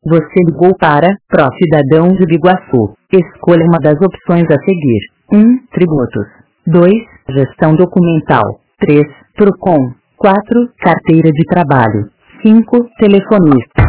Você ligou para Prof. Cidadãos de Biguaçu. Escolha uma das opções a seguir. 1. Tributos. 2. Gestão documental. 3. Procon. 4. Carteira de trabalho. 5. Telefonista.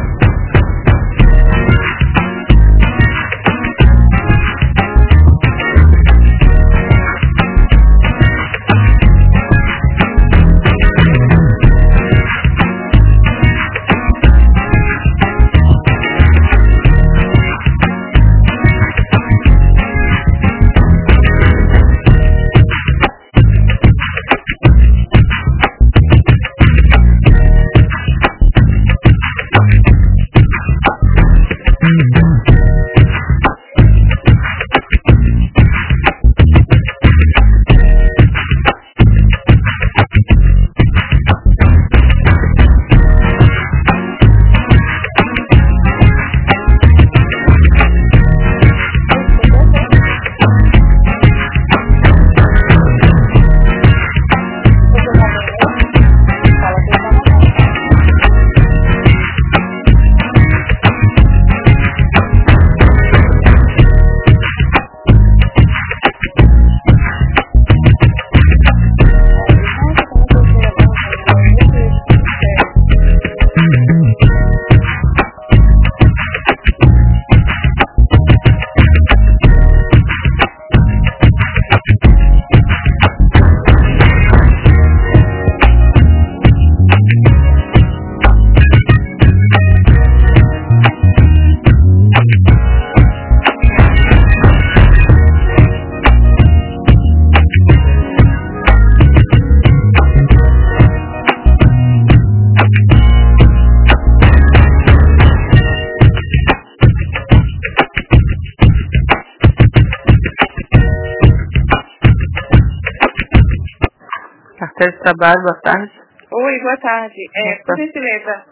Carteira de trabalho, boa tarde. Oi, boa tarde. Por gentileza,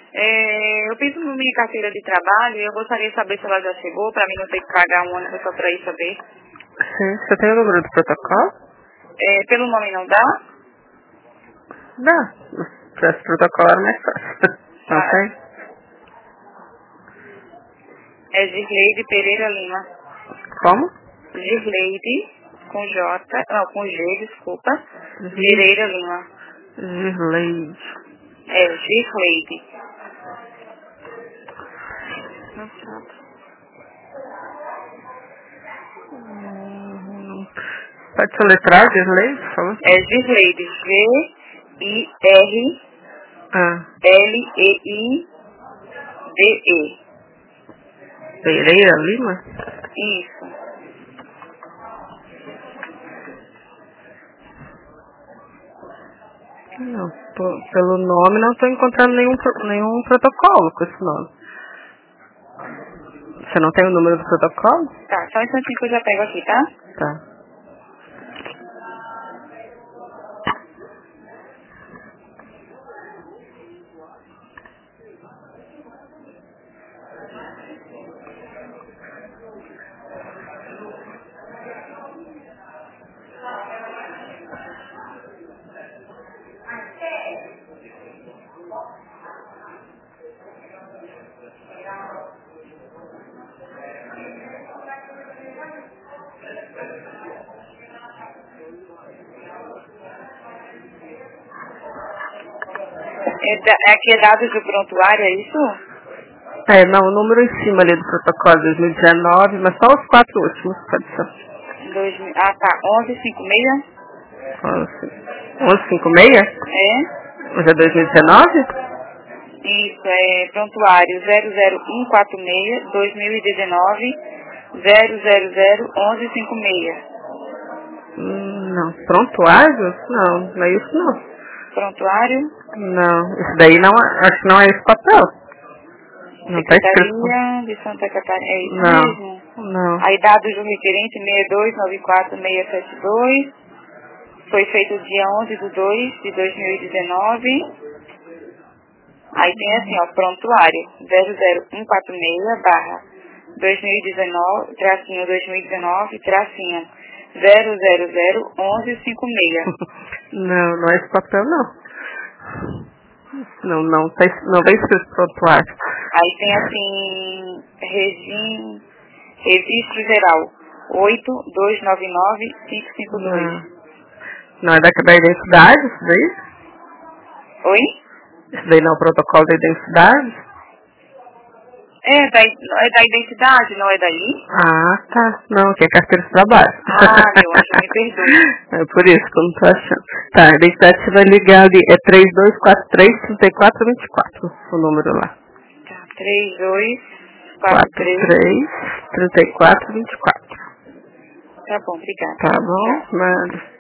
eu fiz minha carteira de trabalho e eu gostaria de saber se ela já chegou, para mim não ter que pagar um ônibus só para ir saber. Sim, você tem o número do protocolo? Pelo nome não dá? Dá. Para esse protocolo era mais fácil. Não tem? É Girleide Pereira Lima. Como? Girleide, com J, não, com G, desculpa. Pereira Lima. Girleide. Girleide. Pode soletrar, Girleide, por favor? Girleide, G-I-R-L-E-I-D-E. Pereira Lima? Isso. Não, pelo nome não estou encontrando nenhum protocolo com esse nome. Você não tem o número do protocolo? Tá, só um instantinho que eu já pego aqui, tá? Tá. Aqui é dados do prontuário, é isso? Não, o número em cima ali do protocolo 2019, mas só os 4 últimos, pode ser. 1156? 1156? Mas é 2019? Isso, prontuário 00146 2019 0001156. Não. Prontuário? Não é isso não. Prontuário? Não, isso daí não, acho que não é esse papel. Não está escrito. Secretaria de Santa Catarina, é isso mesmo? Não. Aí dados do requerente 6294672. Foi feito dia 11/2/2019. Aí tem assim, ó, prontuário 00146/2019-2019-0001156. Não é esse papel não. Não vem escrito prontuário. Aí tem assim, registro geral, 8299-552. Não é da identidade, isso daí? Oi? Isso daí não é o protocolo da identidade? É da identidade, não é daí? Ah, tá. Não, que é carteira de trabalho. Ah, meu anjo, me perdoe. É por isso que eu não tô achando. Tá, a identidade você vai ligar ali. É 3243-3424, o número lá. Tá, 3243-3424. 3424. Tá bom, obrigada. Tá bom? Nada.